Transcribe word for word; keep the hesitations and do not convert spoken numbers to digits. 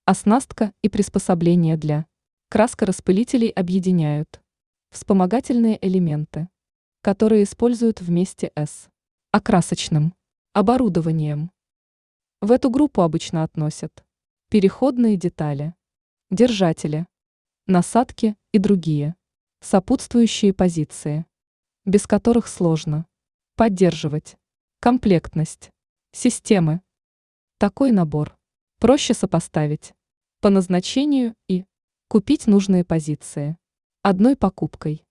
Оснастка и приспособления для краскораспылителей объединяют вспомогательные элементы, которые используют вместе с окрасочным оборудованием. В эту группу обычно относят переходные детали, держатели, насадки и другие сопутствующие позиции, без которых сложно поддерживать комплектность системы. Такой набор проще сопоставить по назначению и купить нужные позиции одной покупкой.